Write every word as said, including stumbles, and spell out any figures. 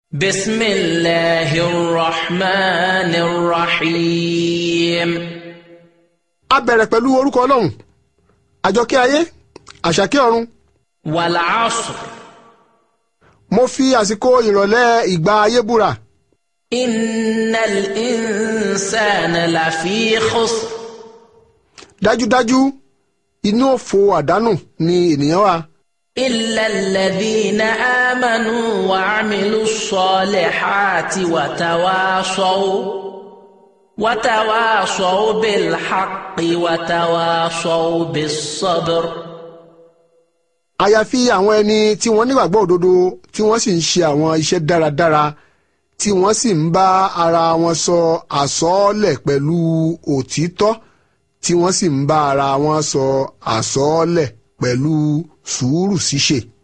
بسم الله الرحمن الرحيم. A bẹ̀rẹ̀ pẹ̀lú orúkọ Ọlọ́run àjọkẹ́ ayé àṣàkẹ́ ọ̀run. والعصر. Mo fi àsìkò ìrọ̀lẹ́ ìgbà ayé búra. إن الإنسان لفي خسر. Dájúdájú inú òfò àdánù ni ènìyàn wà. إلا الذين آمنوا وعملوا الصالحات وتواصوا وتواصوا بالحق وتواصوا بالصبر. Àyàfi àwọn ẹni tí wọ́n nígbàgbọ́ òdodo tí wọ́n sì ń ṣe àwọn iṣẹ́ dáradára tí wọ́n sì ń bá ara wọn sọ àsọọ́lẹ̀ pẹ̀lú òtítọ́ tí wọ́n sì ń bá ara wọn sọ àsọọ́lẹ̀ pẹ̀lú sùúrù ṣíṣe.